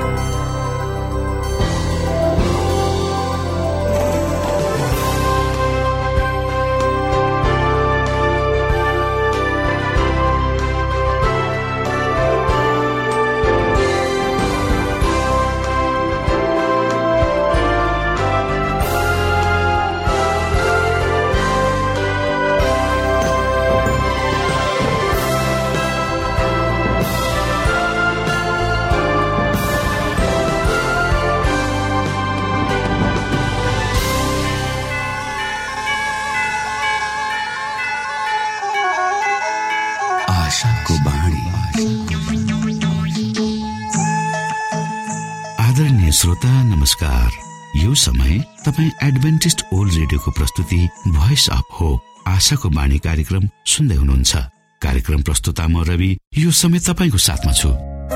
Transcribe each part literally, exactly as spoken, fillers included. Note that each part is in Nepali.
आदरणीय श्रोता नमस्कार। यो समय तपाईँ एडभेन्टिस्ट ओल्ड रेडियोको प्रस्तुति भोइस अफ होप आशाको बाणी कार्यक्रम सुन्दै हुनुहुन्छ। कार्यक्रम प्रस्तुता म रवि यो समय तपाईको साथमा छु।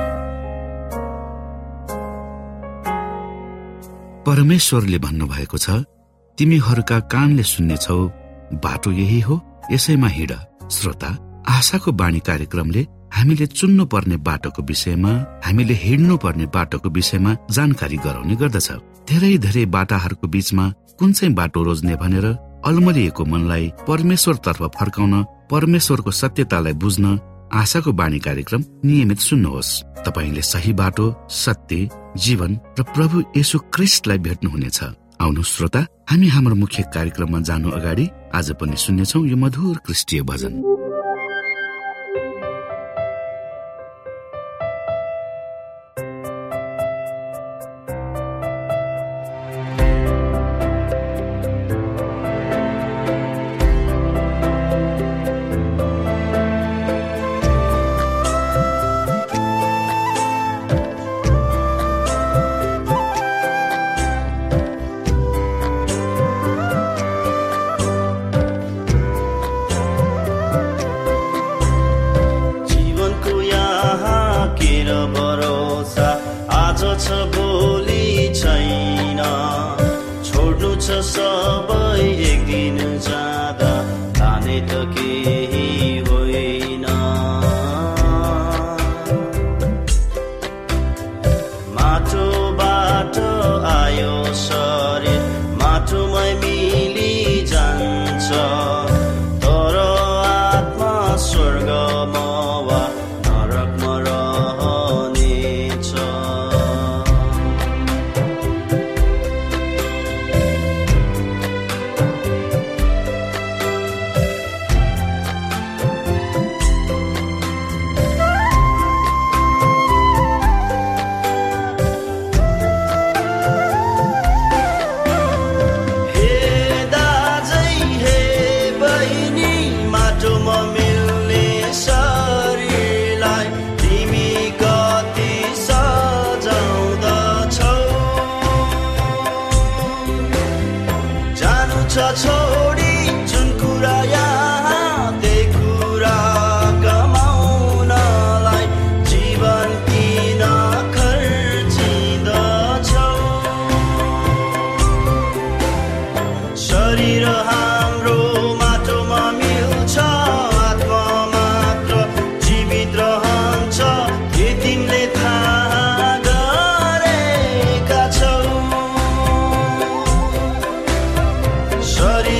परमेश्वरले भन्नुभएको छ, तिमीहरूका कानले सुन्नेछौ, बाटो यही हो, यसैमा हिँड। श्रोता, आशाको बाणी कार्यक्रमले हामीले चुन्नु पर्ने बाटोको विषयमा, हामीले हिँड्नु पर्ने बाटोको विषयमा जानकारी गराउने गर्दछ। धेरै धेरै बाटाहरूको बीचमा कुन चाहिँ बाटो रोज्ने भनेर अलमलिएको मनलाई परमेश्वर तर्फ फर्काउन, परमेश्वरको सत्यतालाई बुझ्न आशाको बाणी कार्यक्रम नियमित सुन्नुहोस्। तपाईले सही बाटो, सत्य, जीवन र प्रभु येशू ख्रीष्टलाई भेट्नुहुनेछ। आउनु श्रोता, हामी हाम्रो मुख्य कार्यक्रममा जानु अगाडि आज पनि सुन्नेछौँ यो मधुर क्रिस्टीय भजन। Sorry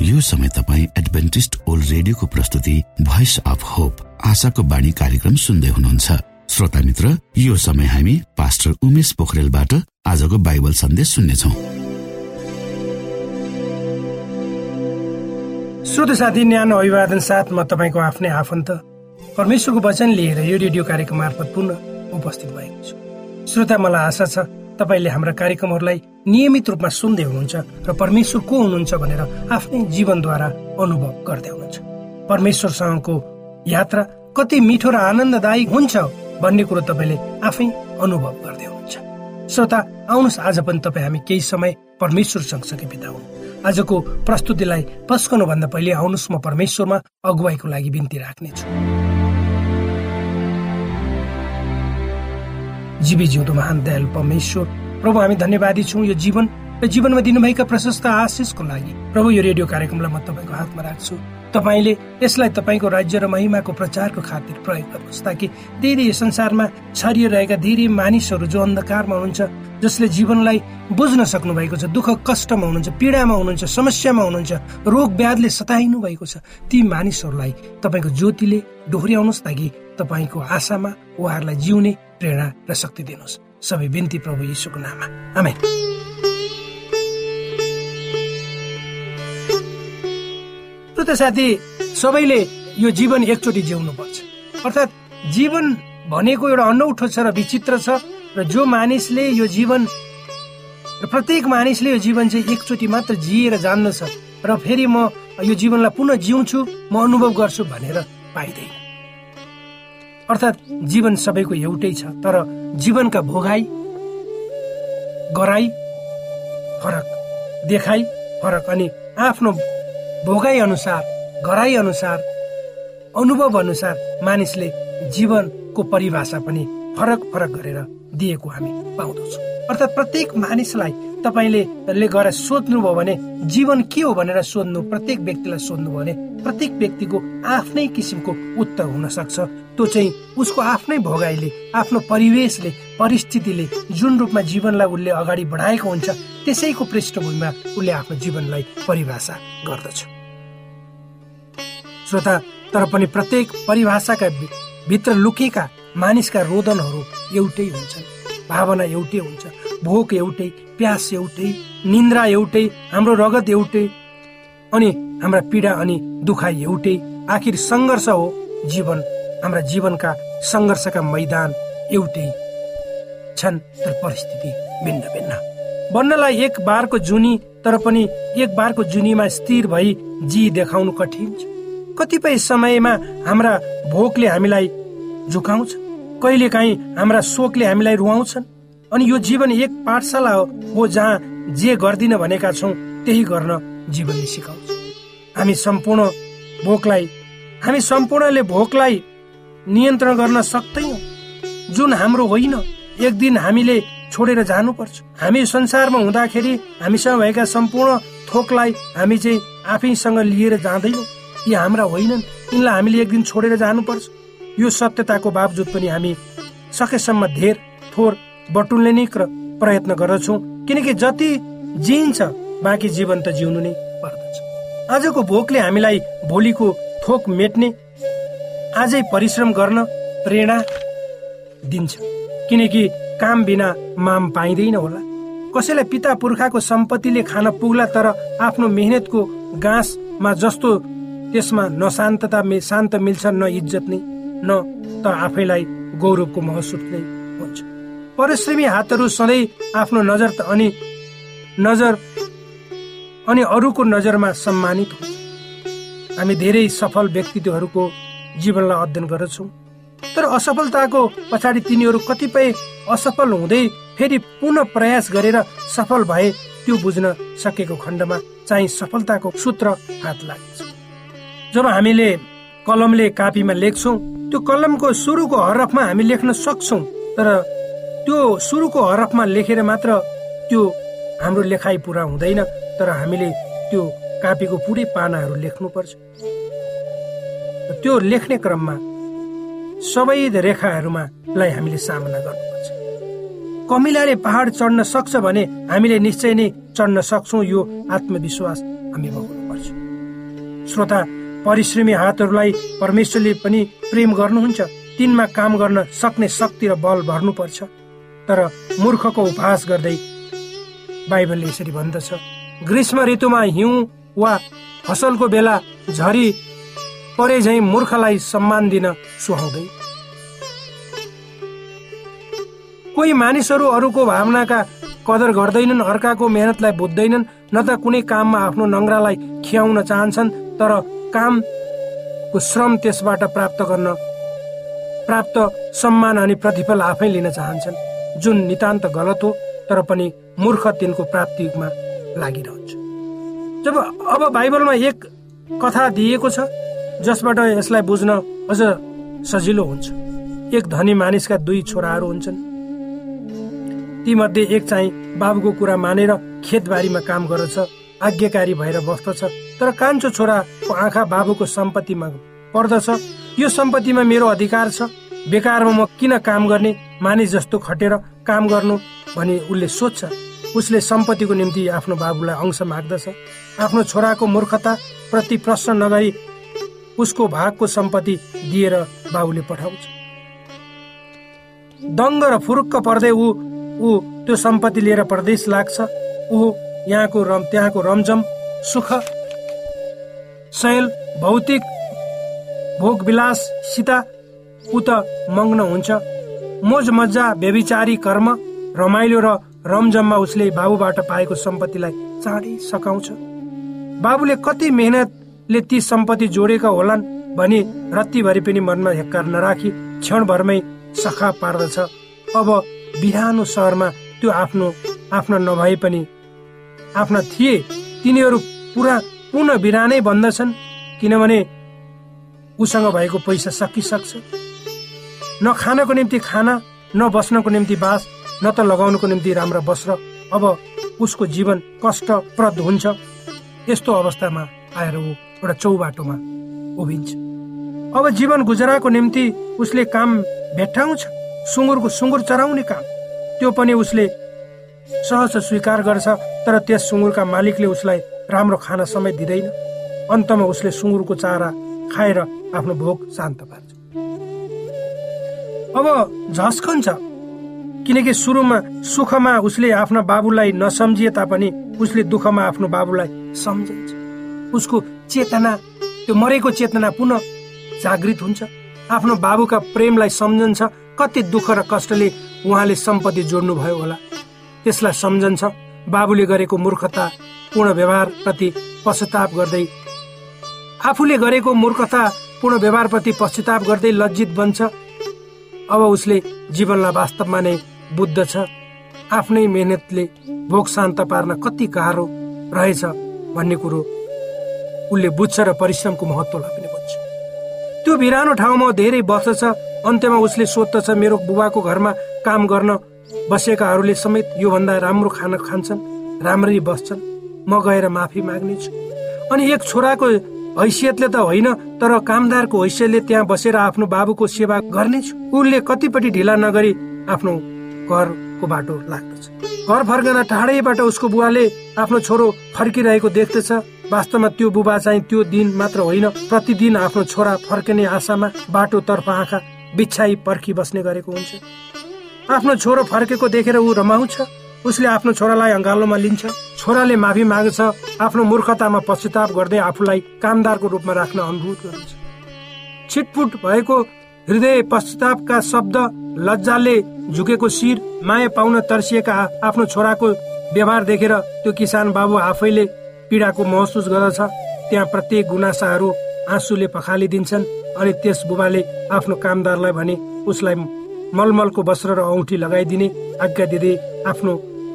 यो समय तपाईँ एडभेन्टिस्ट ओल्ड रेडियोको प्रस्तुति भोइस अफ होप आशाको बाणी कार्यक्रम सुन्दै हुनुहुन्छ। श्रोता मित्र, यो समय हामी पास्टर उमेश पोखरेलबाट आजको बाइबल सन्देश सुन्नेछौँ। श्रोता साथी, न्यानो अभिवादन साथ म तपाईँको आफ्नै आफन्त परमेश्वरको वचन लिएर यो रेडियो कार्यक्रम मार्फत पुनः उपस्थित भएको छु। श्रोता, मलाई आशा छ तपाईँले हाम्रा कार्यक्रमहरूलाई नियमित रूपमा सुन्दै हुनुहुन्छ र परमेश्वर को हुनुहुन्छ भनेर आफ्नै जीवनद्वारा अनुभव गर्दै हुनुहुन्छ। परमेश्वरसँगको यात्रा कति मिठो र आनन्ददायी हुन्छ भन्ने कुरो तपाईँले आफै अनुभव गर्दै हुनुहुन्छ। श्रोता, आउनुहोस् आज पनि तपाईँ हामी केही समय परमेश्वर सँगसँगै बिताउँ। आजको प्रस्तुतिलाई पस्कनुभन्दा पहिले आउनुहोस् म परमेश्वरमा अगुवाईको लागि बिन्ती राख्नेछु। जीवी जिउँदो महान दयालु परमेश्वर, प्रभु हामी धन्यवादी छौँ यो जीवन र जीवनमा दिनुभएका प्रशस्त आशिषको लागि। प्रभु, यो रेडियो कार्यक्रमलाई म तपाईँको हातमा राख्छु। तपाईँले यसलाई तपाईँको राज्य र महिमाको प्रचारको खातिर प्रयोग गर्नुहोस्, ताकि धेरै संसारमा छरिरहेका धेरै मानिसहरू जो अन्धकारमा हुनुहुन्छ, जसले जीवनलाई बुझ्न सक्नु भएको छ, दुःख कष्टमा हुनुहुन्छ, पीडामा हुनुहुन्छ, समस्यामा हुनुहुन्छ, रोग व्याधले सताइनु भएको छ, ती मानिसहरूलाई तपाईँको ज्योतिले डोहोर्याउनुहोस्, ताकि तपाईँको आशामा उहाँहरूलाई जिउने प्रेरणा र शक्ति दिनुहोस्। सबै बिन्ती प्रभु येशूको नाममा, आमेन। श्रोता साथी, सबैले यो जीवन एकचोटि जिउनु पर्छ। अर्थात् जीवन भनेको एउटा अनौठो छ र विचित्र छ, र जो मानिसले यो जीवन र प्रत्येक मानिसले यो जीवन चाहिँ एकचोटि मात्र जिएर जान्दछ र फेरि म यो जीवनलाई पुनः जिउँछु, म अनुभव गर्छु भनेर पाइँदैन। अर्थात् जीवन सबैको एउटै छ, तर जीवनका भोगाई गराई फरक, देखाई फरक, अनि आफ्नो भोगाई अनुसार, गराई अनुसार, अनुभव अनुसार मानिसले जीवनको परिभाषा पनि फरक फरक गरेर दिएको हामी पाउँदछौँ। अर्थात् प्रत्येक मानिसलाई तपाईँले गएर सोध्नुभयो भने जीवन के हो भनेर सोध्नु, प्रत्येक व्यक्तिलाई सोध्नुभयो भने प्रत्येक व्यक्तिको आफ्नै किसिमको उत्तर हुन सक्छ। त्यो चाहिँ उसको आफ्नै भोगाइले, आफ्नो परिवेशले, परिस्थितिले जुन रूपमा जीवनलाई उसले अगाडि बढाएको हुन्छ, त्यसैको पृष्ठभूमिमा उसले आफ्नो जीवनलाई परिभाषा गर्दछ। श्रोता, तर पनि प्रत्येक परिभाषाका भित्र लुकेका मानिसका रोदनहरू एउटै हुन्छन्, भावना एउटै हुन्छ, भोक एउटै, प्यास एउटै, निन्द्रा एउटै, हाम्रो रगत एउटै, अनि हाम्रा पीडा अनि दुखाइ एउटै। आखिर सङ्घर्ष हो जीवन, हाम्रा जीवनका सङ्घर्षका मैदान एउटै छन्, तर परिस्थिति भिन्न भिन्न। बन्नलाई एक बारको जुनी, तर पनि एक बारको जुनीमा स्थिर भई जी देखाउनु कठिन छ। कतिपय समयमा हाम्रा भोकले हामीलाई झुकाउँछ, कहिलेकाहीँ हाम्रा शोकले हामीलाई रुवाउँछन्, अनि यो जीवन एक पाठशाला हो जहाँ जे गर्दिन भनेका छौँ त्यही गर्न जीवनले सिकाउँछ। हामी सम्पूर्ण भोकलाई हामी सम्पूर्णले भोकलाई नियन्त्रण गर्न सक्दैनौँ, जुन हाम्रो होइन। एक दिन हामीले छोडेर जानुपर्छ। हामी संसारमा हुँदाखेरि हामीसँग भएका सम्पूर्ण थोकलाई हामी चाहिँ आफैसँग लिएर जाँदैनौँ, यी हाम्रा होइनन्, यिनलाई हामीले एक दिन छोडेर जानुपर्छ। यो सत्यताको बावजुद पनि हामी सकेसम्म धेर थोर बटुल्ने नै प्रयत्न गर्दछौँ, किनकि जति जिइन्छ बाँकी जीवन त जिउनु नै पर्दछ। आजको भोकले हामीलाई भोलिको थोक मेट्ने, आजै परिश्रम गर्न प्रेरणा दिन्छ, किनकि काम बिना माम पाइँदैन होला। कसैलाई पिता पुर्खाको सम्पत्तिले खान पुग्ला, तर आफ्नो मेहनतको गाँसमा जस्तो त्यसमा न शान्तता शान्त मिल्छ, न इज्जत नै, न त आफैलाई गौरवको महसुस नै हुन्छ। परिश्रमी हातहरू सधैँ आफ्नो नजर अनि नजर अनि अरूको नजरमा सम्मानित हुन्छ। हामी धेरै सफल व्यक्तित्वहरूको जीवनलाई अध्ययन गर्दछौँ, तर असफलताको पछाडि तिनीहरू कतिपय असफल हुँदै फेरि पुनः प्रयास गरेर सफल भए, त्यो बुझ्न सकेको खण्डमा चाहिँ सफलताको सूत्र हात लाग्छ। जब हामीले कलमले कापीमा लेख्छौँ, त्यो कलमको सुरुको हरफमा हामी लेख्न सक्छौँ, तर त्यो सुरुको हरफमा लेखेर मात्र त्यो हाम्रो लेखाइ पुरा हुँदैन, तर हामीले त्यो कापीको पुरै पानाहरू लेख्नुपर्छ। त्यो लेख्ने क्रममा सबै रेखाहरूमा लाई हामीले सामना गर्नुपर्छ। कमिलाले पहाड चढ्न सक्छ भने हामीले निश्चय नै चढ्न सक्छौँ, यो आत्मविश्वास हामी भोग्नुपर्छ। श्रोता, परिश्रमी हातहरूलाई परमेश्वरले पनि प्रेम गर्नुहुन्छ। तिनमा काम गर्न सक्ने शक्ति र बल भर्नुपर्छ। तर मूर्खको उपहास गर्दै बाइबलले यसरी भन्दछ, ग्रीष्म ऋतुमा हिउँ वा फसलको बेला झरी परे झैं मूर्खलाई सम्मान दिन सुहाउँदै। कोही मानिसहरू अरूको भावनाका कदर गर्दैनन्, अर्काको मेहनतलाई बुझ्दैनन्, न त कुनै काममा आफ्नो नङ्ग्रालाई खियाउन चाहन्छन्, तर कामको श्रम त्यसबाट प्राप्त गर्न प्राप्त सम्मान अनि प्रतिफल आफै लिन चाहन्छन्, जुन नितान्त गलत हो। तर पनि मूर्ख तिनको प्राप्तिमा लागिरहन्छ। जब अब बाइबलमा एक कथा दिएको छ जसबाट यसलाई बुझ्न अझ सजिलो हुन्छ। एक धनी मानिसका दुई छोराहरू हुन्छन्। ती मध्ये एक चाहिँ बाबुको कुरा मानेर खेतबारीमा काम गर्दछ, आज्ञाकारी भएर बस्दछ। तर कान्छो छोराको आँखा बाबुको सम्पत्तिमा पर्दछ। यो सम्पत्तिमा मेरो अधिकार छ, बेकारमा म किन काम गर्ने, मानिस जस्तो खटेर काम गर्नु भनी उसले सोच्छ। उसले सम्पत्तिको निम्ति आफ्नो बाबुलाई अंश माग्दछ। आफ्नो छोराको मूर्खता प्रति प्रश्न नगरी उसको भागको सम्पत्ति दिएर बाबुले पठाउँछ। दङ्ग र फुरुक्क पर्दै ऊ ऊ त्यो सम्पत्ति लिएर परदेश लाग्छ। ऊ यहाँको रम त्यहाँको रमझम सुख शैल भौतिक भोग विलाससित ऊ त मग्न हुन्छ। मोज मजा व्यभिचारी कर्म रमाइलो र रमझममा उसले बाबुबाट पाएको सम्पत्तिलाई चाँडै सकाउँछ। बाबुले कति मेहनतले ती सम्पत्ति जोडेका होलान् भनी रत्तीभरि पनि मनमा हेक्कार नराखी क्षणभरमै सखा पार्दछ। अब बिरानो सहरमा त्यो आफ्नो आफ्ना नभए पनि आफ्ना थिए तिनीहरू पुरा पुनः बिरानै बन्दछन्, किनभने उसँग भएको पैसा सकिसक्छ। न खानको निम्ति खाना, न बस्नको निम्ति बास, न त लगाउनको निम्ति राम्रा वस्त्र। अब उसको जीवन कष्टप्रद हुन्छ। यस्तो अवस्थामा आएर ऊ एउटा चौबाटोमा उभिन्छ। अब जीवन गुजराको निम्ति उसले काम भेट्टाउँछ, सुँगुरको सुँगुर चराउने काम। त्यो पनि उसले सहज स्वीकार गर्छ। तर त्यस सुँगुरका मालिकले उसलाई राम्रो खाना समेत दिँदैन। अन्तमा उसले सुँगुरको चारा खाएर आफ्नो भोक शान्त पार्छ। अब झस्कन्छ, किनकि सुरुमा सुखमा उसले आफ्ना बाबुलाई नसम्झिए तापनि उसले दुःखमा आफ्नो बाबुलाई सम्झिन्छ। उसको चेतना, त्यो मरेको चेतना पुनः जागृत हुन्छ। आफ्नो बाबुका प्रेमलाई सम्झन्छ। कति दुःख र कष्टले उहाँले सम्पत्ति जोड्नु भयो होला, त्यसलाई सम्झन्छ। बाबुले गरेको मूर्खता पूर्ण व्यवहार प्रति पश्चाताप गर्दै आफूले गरेको मूर्खता पूर्ण व्यवहार प्रति पश्चाताप गर्दै लज्जित बन्छ। अब उसले जीवनलाई वास्तवमा नै बुझ्दछ। आफ्नै मेहनतले भोक शान्त पार्न कति गाह्रो रहेछ भन्ने कुरो उसले बुझ्छ र परिश्रमको महत्त्वलाई पनि बुझ्छ। त्यो बिरानो ठाउँमा धेरै बस्दछ। अन्त्यमा उसले सोध्दछ, मेरो बुबाको घरमा काम गर्न बसेकाहरूले समेत योभन्दा राम्रो खाना खान्छन्, राम्ररी बस्छन्, म गएर माफी माग्नेछु। अनि एक छोराको हैसियतले त होइन, तर कामदारको हैसियतले त्यहाँ बसेर आफ्नो बाबुको सेवा गर्नेछु। उसले कतिपट्टि ढिला नगरी आफ्नो घरको बाटो लाग्दछ। घर फर्कँदा टाढैबाट उसको बुवाले आफ्नो छोरो फर्किरहेको देख्दछ। वास्तवमा त्यो बुबा चाहिँ त्यो दिन मात्र होइन, प्रतिदिन आफ्नो छोरा फर्किने आशामा बाटोतर्फ आँखा बिछाई पर्खी बस्ने गरेको हुन्छ। आफ्नो छोरो फर्केको देखेर ऊ रमाउँछ। उसले आफ्नो छोरालाई अँगालोमा लिन्छ। छोराले माफी माग्छ। आफ्नो मूर्खतामा पश्चाताप गर्दै आफूलाई कामदारको रूपमा राख्न अनुभूत गर्छ। छिटपुट भएको हृदय, पश्चातापका शब्द, लज्जाले झुकेको शिर, माया पाउन तर्सिएका आफ्नो छोराको व्यवहार देखेर त्यो किसान बाबु आफैले पीडाको महसुस गर्दछ। त्यहाँ प्रत्येक गुनासाहरू आँसुले पखालिदिन्छन्। अनि त्यस बुबाले आफ्नो कामदारलाई भने उसलाई मलमलको वस्त्र र औँठी लगाइदिने आज्ञा दिँदै आफ्नो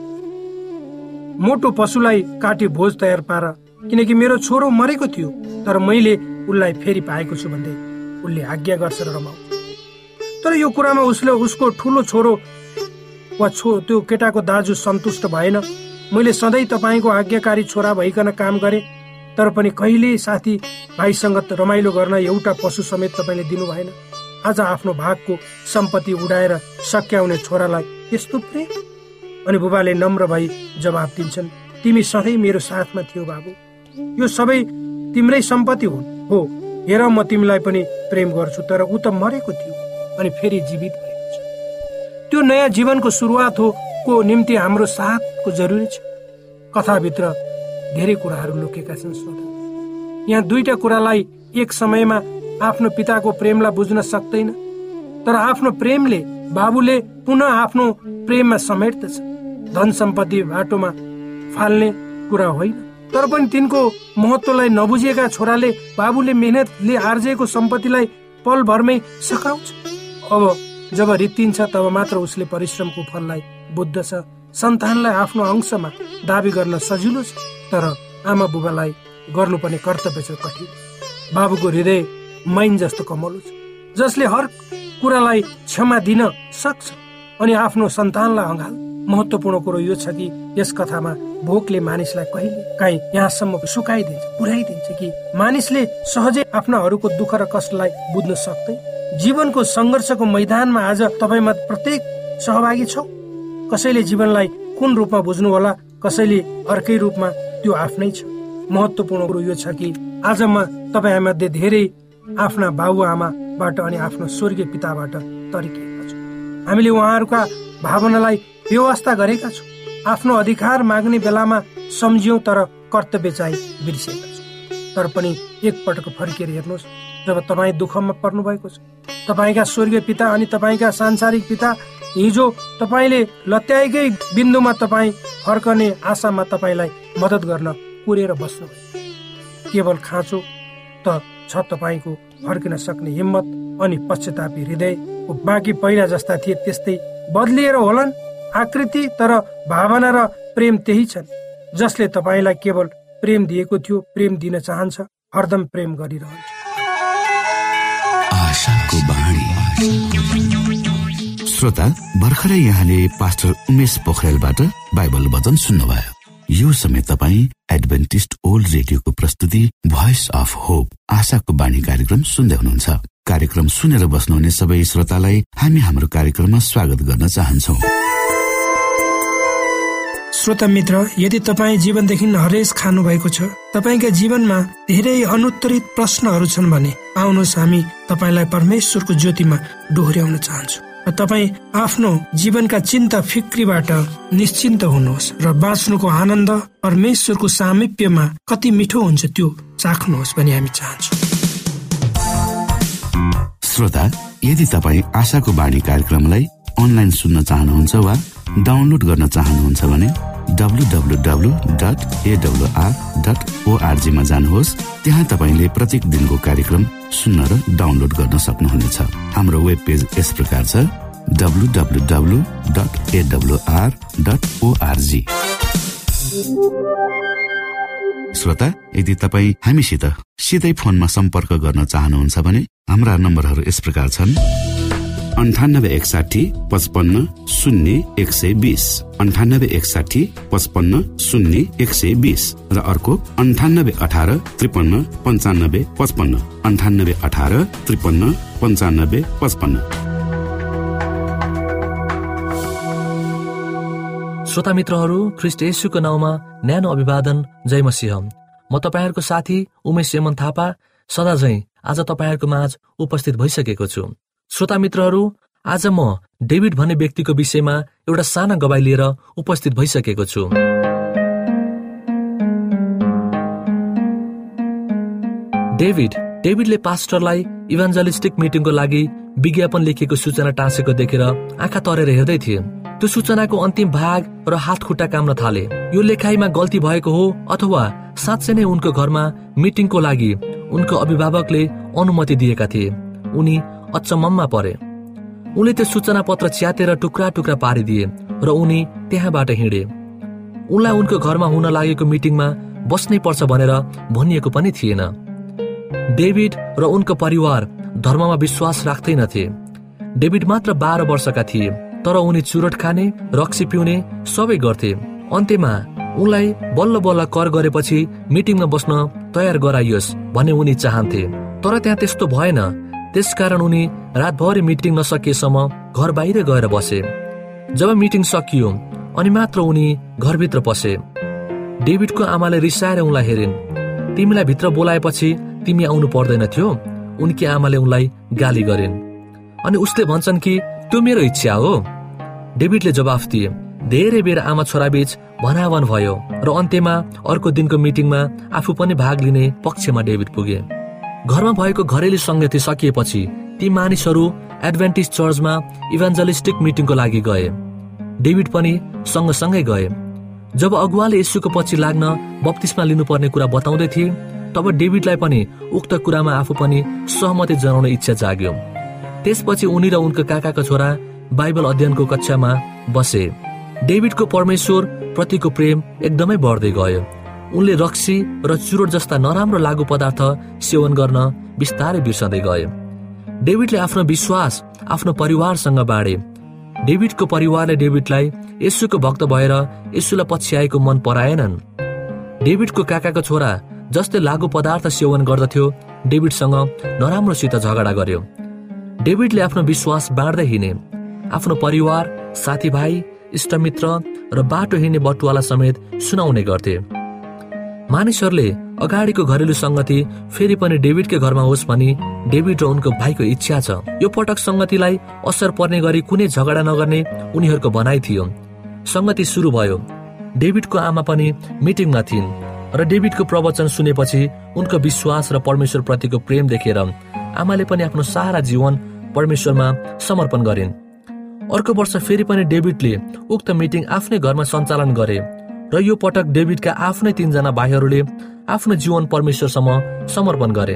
मोटो पशुलाई काटी भोज तयार पार, किनकि मेरो छोरो मरेको थियो तर मैले उसलाई फेरि पाएको छु भन्दै उसले आज्ञा गर्छ र रमाउँछ। तर यो कुरामा उसले उसको ठुलो छोरो वा छो त्यो केटाको दाजु सन्तुष्ट भएन। मैले सधैँ तपाईँको आज्ञाकारी छोरा भइकन काम गरेँ, तर पनि कहिले साथी भाइसँग रमाइलो गर्न एउटा पशु समेत तपाईँले दिनु भएन। आज आफ्नो भागको सम्पत्ति उडाएर सक्याउने छोरालाई यस्तो प्रेम। अनि बुबाले नम्र भई जवाब दिन्छन्, तिमी सधैँ मेरो साथमा थियौ बाबु। यो सबै तिम्रै सम्पत्ति हुन्। हो, हेर म तिमीलाई पनि प्रेम गर्छु, तर ऊ त मरेको थियो अनि फेरि जीवित भएको छ। त्यो नयाँ जीवनको सुरुवात हो को निम्ति हाम्रो साथको जरुरी छ। कथाभित्र धेरै कुराहरू लुकेका छन् श्रोता। यहाँ दुईटा कुरालाई एक समयमा आफ्नो पिताको प्रेमलाई बुझ्न सक्दैन, तर आफ्नो प्रेमले बाबुले पुनः आफ्नो प्रेममा समेट्दछ। धन सम्पत्ति बाटोमा फाल्ने कुरा होइन, तर पनि तिनको महत्वलाई नबुझेका छोराले बाबुले मेहनतले आर्जेको सम्पत्तिलाई पलभरमै सकाउँछ। अब जब रित्तिन्छ तब मात्र उसले परिश्रमको फललाई बुझ्दछ। सन्तानलाई आफ्नो अंशमा दाबी गर्न सजिलो छ, तर आमा बुबालाई गर्नुपर्ने कर्तव्य छ कठिन। बाबुको हृदय मैन जस्तो कमलो छ, जसले हर कुरालाई क्षमा दिन सक्छ अनि आफ्नो सन्तानलाई अँगाल। महत्वपूर्ण कुरो यो छ कि यस कथामा भोकले मानिसलाई कहिले काहीँ यहाँसम्म सुकाइदिन्छ, पुर्याइदिन्छ कि मानिसले सहजै आफ्नाहरूको दुःख र कष्टलाई बुझ्न सक्दै। जीवनको सङ्घर्षको मैदानमा आज तपाईमा प्रत्येक सहभागी छौ। कसैले जीवनलाई कुन रूपमा बुझ्नु होला, कसैले अर्कै रूपमा, त्यो आफ्नै छ। महत्वपूर्ण कुरो यो छ कि आज म तपाईमध्ये धेरै आफ्ना बाबुआमाबाट अनि आफ्नो स्वर्गीय पिताबाट तर्किएका छौँ। हामीले उहाँहरूका भावनालाई व्यवस्था गरेका छौँ। आफ्नो अधिकार माग्ने बेलामा सम्झ्यौँ, तर कर्तव्य चाहिँ बिर्सेका छौँ। तर पनि एकपटक फर्किएर हेर्नुहोस्, जब तपाईँ दुःखमा पर्नु भएको छ, तपाईँका स्वर्गीय पिता अनि तपाईँका सांसारिक पिता हिजो तपाईँले लत्याएकै बिन्दुमा तपाईँ फर्कने आशामा तपाईँलाई मद्दत गर्न कुरेर बस्नुभयो। केवल खाँचो त छ तपाईँको फर्किन सक्ने हिम्मत अनि पश्चातापी हृदय। बाँकी पहिला जस्ता थिए त्यस्तै बदलिएर होलान् आकृति, तर भावना र प्रेम त्यही छन्। जसले तपाईँलाई केवल प्रेम दिएको थियो, प्रेम दिन चाहन्छ, हरदम प्रेम गरिरहन्छ। श्रोता, भर्खरै यहाँले पास्टर उमेश पोखरेलबाट बाइबल वचन सुन्नुभयो। यो समय तपाईँ एडभेन्टिस्ट ओल्ड रेडियोको प्रस्तुति भोइस अफ होप आशाको बाणी कार्यक्रम सुन्दै हुनुहुन्छ। कार्यक्रम सुनेर बस्नुहुने सबै श्रोतालाई हामी हाम्रो कार्यक्रममा स्वागत गर्न चाहन्छौ। श्रोता मित्र, यदि तपाईँ जीवनदेखि हरेस खानु भएको छ, तपाईँका जीवनमा धेरै अनुत्तरित प्रश्नहरू छन् भने आउनुहोस्, हामी तपाईँलाई परमेश्वरको ज्योतिमा डोहोर्याउन चाहन्छौँ। तपाईँ आफ्नो जीवनका चिन्ता फिक्रीबाट निश्चिन्त हुनुहोस् र बाँच्नुको आनन्द परमेश्वरको सामिप्यमा कति मिठो हुन्छ त्यो चाख्नुहोस् भनी हामी चाहन्छौँ। श्रोता, यदि तपाईँ आशाको बाणी कार्यक्रमलाई अनलाइन सुन्न चाहनुहुन्छ वा डाउनलोड गर्न चाहनुहुन्छ भने W W W dot AWR dot ORG मा जानुहोस्। त्यहाँ तपाईँले प्रत्येक दिनको कार्यक्रम सुन्न र डाउनलोड गर्न सक्नुहुनेछ। हाम्रो वेब पेज यस प्रकार छ W W W dot AWR dot ORG. श्रोता, यदि तपाईँ हामीसित सिधै फोनमा सम्पर्क गर्न चाहनुहुन्छ भने हाम्रा नम्बरहरू यस प्रकार छन् अन्ठानब्बे एकसाठी पचपन्न शून्य एक सय बिस, अन्ठानब्बे एकसाठी पचपन्न शून्य एक सय बिस र अर्को अन्ठानब्बे अठार त्रिपन्न पन्चानब्बे पचपन्न, अन्ठानब्बे अठार त्रिपन्न पन्चानब्बे पचपन्न। श्रोता मित्रहरू, ख्रीष्ट येशूको नाउँमा न्यानो अभिवादन, जय मसीह। म तपाईँहरूको साथी उमेश यमन थापा सदा झैं आज तपाईँहरूको माझ उपस्थित भइसकेको छु। श्रोता मित्रहरू, आज म डेभिड भन्ने व्यक्तिको विषयमा एउटा साना गवाई लिएर उपस्थित भइसकेको छु। डेभिड डेभिडले पास्टरलाई इभान्जलिस्टिक मिटिङको लागि विज्ञापन लेखिएको सूचना टाँसेको देखेर आँखा तरेर हेर्दै थिए। त्यो सूचनाको अन्तिम भाग र हात खुट्टा काम्न थाले। यो लेखाइमा गल्ती भएको हो अथवा साँच्चै नै उनको घरमा मिटिङको लागि उनको अभिभावकले अनुमति दिएका थिए। उनी अचम्ममा परे। उनले त्यो सूचना पत्र च्यातेर टुक्रा टुक्रा पारिदिए र उनी त्यहाँबाट हिँडे। उनलाई उनको घरमा हुन लागेको मिटिङमा बस्नै पर्छ भनेर भनिएको पनि थिएन। डेभिड र उनको परिवार धर्ममा विश्वास राख्दैनथे। डेभिड मात्र बाह्र वर्षका थिए, तर उनी चुरोट खाने, रक्सी पिउने सबै गर्थे। अन्त्यमा उनलाई बल्ल बल्ल कर गरेपछि मिटिङमा बस्न तयार गराइयोस् भन्ने उनी चाहन्थे, तर त्यहाँ त्यस्तो भएन। त्यसकारण उनी रातभरि मिटिङ नसकिएसम्म घर बाहिर गएर बसे। जब मिटिङ सकियो अनि मात्र उनी घरभित्र पसे। डेभिडको आमाले रिसाएर उनलाई हेरिन्। तिमीलाई भित्र बोलाएपछि तिमी आउनु पर्दैन थियो। उनकी आमाले उनलाई गाली गरिन् अनि उसले भन्छन् कि त्यो मेरो इच्छा हो। डेभिडले जवाफ दिए। धेरै बेर आमा छोराबीच भनाभन भयो र अन्त्यमा अर्को दिनको मिटिङमा आफू पनि भाग लिने पक्षमा डेभिड पुगे। घरमा भएको घरेलु संगति सकिएपछि ती मानिसहरू एडभेन्टिस्ट चर्चमा इभान्जलिस्टिक मिटिङको लागि गए। डेभिड पनि सँगसँगै गए। जब अगुवाले येशूको पछि लाग्न बप्तिस्मा लिनुपर्ने कुरा बताउँदै थिए तब डेभिडलाई पनि उक्त कुरामा आफू पनि सहमति जनाउने इच्छा जाग्यो। त्यसपछि उनी र उनको काकाका छोरा बाइबल अध्ययनको कक्षामा बसे। डेभिडको परमेश्वर प्रतिको प्रेम एकदमै बढ्दै गयो। उनले रक्सी र चुरोट जस्ता नराम्रो लागु पदार्थ सेवन गर्न बिस्तारै बिर्सँदै गए। डेभिडले आफ्नो विश्वास आफ्नो परिवारसँग बाँडे। डेभिडको परिवारले डेभिडलाई येशूको भक्त भएर येशूलाई पछ्याएको मन पराएनन्। डेभिडको काकाको छोरा जसले लागु पदार्थ सेवन गर्दथ्यो डेभिडसँग नराम्रोसित झगडा गर्यो। डेभिडले आफ्नो विश्वास बाँड्दै हिँडे। आफ्नो परिवार, साथीभाइ, इष्टमित्र र बाटो हिँड्ने बटुवाला समेत सुनाउने गर्थे। मानिसहरूले अगाडिको घरेलु संगति फेरि पनि डेभिडकै घरमा होस् भनी डेभिड र उनको भाइको इच्छा छ। यो पटक संगतिलाई असर पर्ने गरी कुनै झगडा नगर्ने उनीहरूको भनाइ थियो। संगति सुरु भयो। डेभिडको आमा पनि मिटिङमा थिइन् र डेभिडको प्रवचन सुनेपछि उनको विश्वास र परमेश्वर प्रतिको प्रेम देखेर आमाले पनि आफ्नो सारा जीवन परमेश्वरमा समर्पण गरिन्। अर्को वर्ष फेरि पनि डेभिडले उक्त मिटिङ आफ्नै घरमा सञ्चालन गरे र यो पटक डेभिडका आफ्नै तीनजना भाइहरूले आफ्नो जीवन परमेश्वरसम्म समर्पण गरे।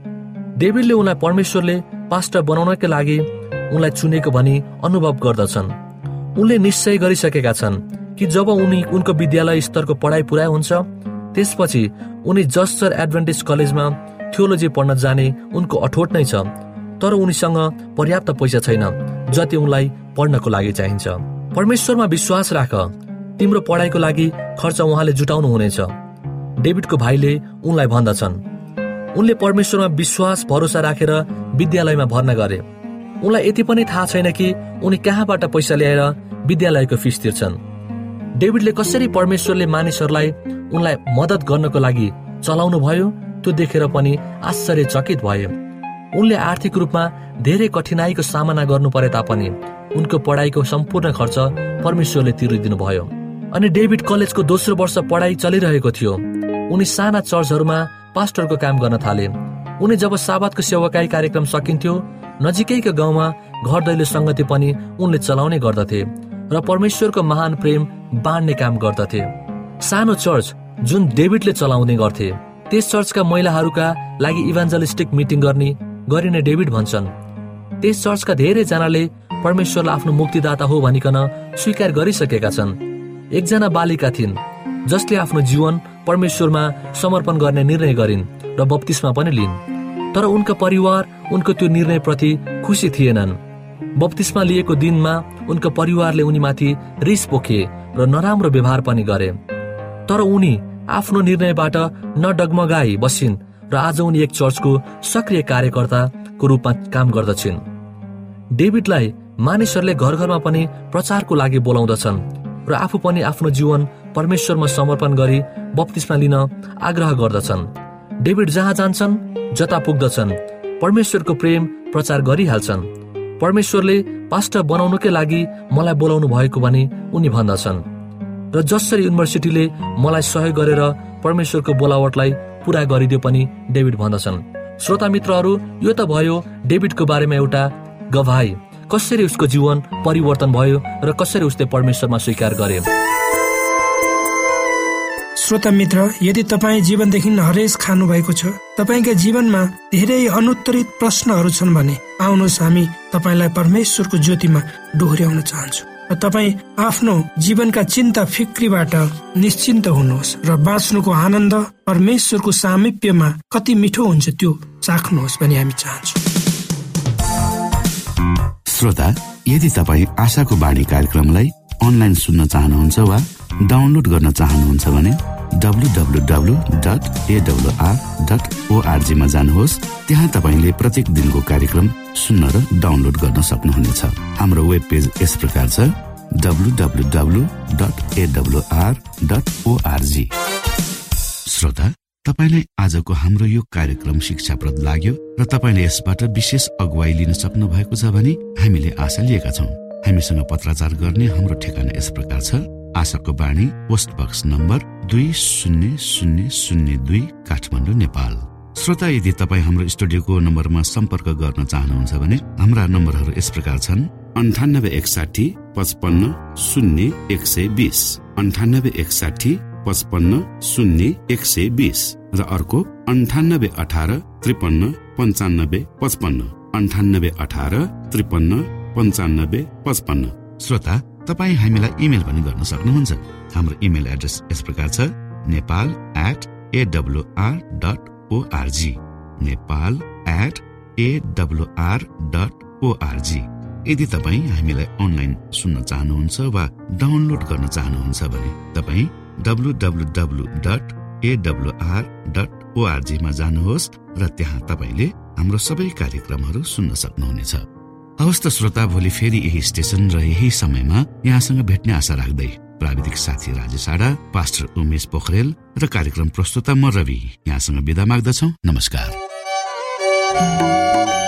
डेभिडले उनलाई परमेश्वरले पास्टर बनाउनका लागि उनलाई चुनेको भनी अनुभव गर्दछन्। उनले निश्चय गरिसकेका छन् कि जब उनी उनको विद्यालय स्तरको पढाइ पुरा हुन्छ त्यसपछि उनी जस्टर एडभेन्टिस्ट कलेजमा थियोलोजी पढ्न जाने उनको अठोट नै छ। तर उनीसँग पर्याप्त पैसा छैन जति उनलाई पढ्नको लागि चाहिन्छ। परमेश्वरमा विश्वास राख, तिम्रो पढाइको लागि खर्च उहाँले जुटाउनु हुनेछ, डेभिडको भाइले उनलाई भन्दछन्। उनले परमेश्वरमा विश्वास भरोसा राखेर विद्यालयमा भर्ना गरे। उनलाई यति पनि थाहा छैन कि उनी कहाँबाट पैसा ल्याएर विद्यालयको फिस तिर्छन्। डेभिडले कसरी परमेश्वरले मानिसहरूलाई उनलाई मद्दत गर्नको लागि चलाउनु भयो त्यो देखेर पनि आश्चर्यचकित भए। उनले आर्थिक रूपमा धेरै कठिनाईको सामना गर्नु परे तापनि उनको पढाइको सम्पूर्ण खर्च परमेश्वरले तिरिदिनु भयो। अनि डेभिड कलेजको दोस्रो वर्ष पढाइ चलिरहेको थियो। उनी साना चर्चहरूमा पास्टरको काम गर्न थाले। उनी जब साबातको सेवाकाई कार्यक्रम सकिन्थ्यो नजिकैको गाउँमा घर दैलो संगति पनि उनले चलाउने गर्दथे र परमेश्वरको महान प्रेम बाँड्ने काम गर्दथे। सानो चर्च जुन डेभिडले चलाउने गर्थे त्यस चर्चका महिलाहरूका लागि इभान्जलिस्टिक मिटिङ गर्ने गरिने डेभिड भन्छन्। त्यस चर्चका धेरै जनाले परमेश्वरलाई आफ्नो मुक्तिदाता हो भनिकन स्वीकार गरिसकेका छन्। एकजना बालिका थिइन् जसले आफ्नो जीवन परमेश्वरमा समर्पण गर्ने निर्णय गरिन् र बप्तिस्मा पनि लिइन्। तर उनका परिवार उनको त्यो निर्णयप्रति खुसी थिएनन्। बप्तिस्मा लिएको दिनमा उनको परिवारले उनीमाथि रिस पोखे र नराम्रो व्यवहार पनि गरे। तर उनी आफ्नो निर्णयबाट नडगमगाई बसिन् र आज उनी एक चर्चको सक्रिय कार्यकर्ताको रूपमा काम गर्दछिन्। डेभिडलाई मानिसहरूले घर घरमा पनि प्रचारको लागि बोलाउँदछन् र आफू पनि आफ्नो जीवन परमेश्वरमा समर्पण गरी बप्तिस्मा लिन आग्रह गर्दछन्। डेभिड जहाँ जान्छन् जता पुग्दछन् परमेश्वरको प्रेम प्रचार गरिहाल्छन्। परमेश्वरले पास्टर बनाउनुकै लागि मलाई बोलाउनु भएको भनी उनी भन्दछन् र जसरी युनिभर्सिटीले मलाई सहयोग गरेर परमेश्वरको बोलावटलाई पूरा गरिदियो पनि डेभिड भन्दछन्। श्रोता मित्रहरू, यो त भयो डेभिडको बारेमा एउटा गवाही, कसरी उसको जीवन परिवर्तन भयो र कसरी उसले परमेश्वरमा स्वीकार गरे। श्रोता मित्र, यदि तपाईँ जीवनदेखि हरेस खानु भएको छ, तपाईँका जीवनमा धेरै अनुत्तरित प्रश्नहरू छन् भने आउनुहोस् हामी तपाईँलाई परमेश्वरको ज्योतिमा डोहोर्याउन चाहन्छौँ र तपाईँ आफ्नो जीवनका चिन्ता फिक्रीबाट निश्चिन्त हुनुहोस् र बाँच्नुको आनन्द परमेश्वरको सामिप्यमा कति मिठो हुन्छ त्यो चाख्नुहोस् भनी हामी चाहन्छौँ। श्रोता, यदि तपाईँ आशाको बाणी कार्यक्रमलाई अनलाइन सुन्न चाहनुहुन्छ वा डाउनलोड गर्न चाहनुहुन्छ भने W W W dot A W R dot ORG मा जानुहोस्। त्यहाँ तपाईँले प्रत्येक दिनको कार्यक्रम सुन्न र डाउनलोड गर्न सक्नुहुनेछ। हाम्रो वेब पेज यस प्रकार छ W W W dot A W R dot ORG. श्रोता, तपाईलाई आजको हाम्रो यो कार्यक्रम शिक्षाप्रद लाग्यो र तपाईले यसबाट विशेष अगुवाई लिन सक्नु भएको छ भने हामीले आशा लिएका छौं। हामीसँग पत्राचार गर्ने हाम्रो ठेगाना यस प्रकार छ। आशाको बाणी, पोस्ट बक्स नम्बर दुई शून्य शून्य शून्य दुई, काठमाडौँ, नेपाल। श्रोता, यदि तपाईँ हाम्रो स्टुडियोको नम्बरमा सम्पर्क गर्न चाहनुहुन्छ भने हाम्रा नम्बरहरू यस प्रकार छन्: अन्ठानब्बे एकसाठी पचपन्न शून्य एक सय बीस, अन्ठानब्बे एकसाठी पचपन्न शून्य एक सय बीस र अर्को अन्ठानब्बे अठार त्रिपन्न पञ्चानब्बे पचपन्न, अन्ठानब्बे अठार त्रिपन्न पञ्चानब्बे पचपन्न। श्रोता, तपाईँ हामीलाई इमेल पनि गर्न सक्नुहुन्छ। हाम्रो इमेल एड्रेस यस प्रकार छ: Nepal at AWR dot ORG, Nepal at AWR dot ORG. यदि तपाईँ हामीलाई अनलाइन सुन्न चाहनुहुन्छ वा डाउनलोड गर्न चाहनुहुन्छ भने तपाईँ W W W dot AWR dot ORG मा जानुहोस् र त्यहाँ तपाईँले हाम्रो सबै कार्यक्रमहरू सुन्न सक्नुहुनेछ। हवस् त श्रोता, भोलि फेरि यही स्टेशन र यही समयमा यहाँसँग भेट्ने आशा राख्दै प्राविधिक साथी राजेश आडा, पास्टर उमेश पोखरेल र कार्यक्रम प्रस्तुता म रवि यहाँसँग बिदा माग्दछौ। नमस्कार।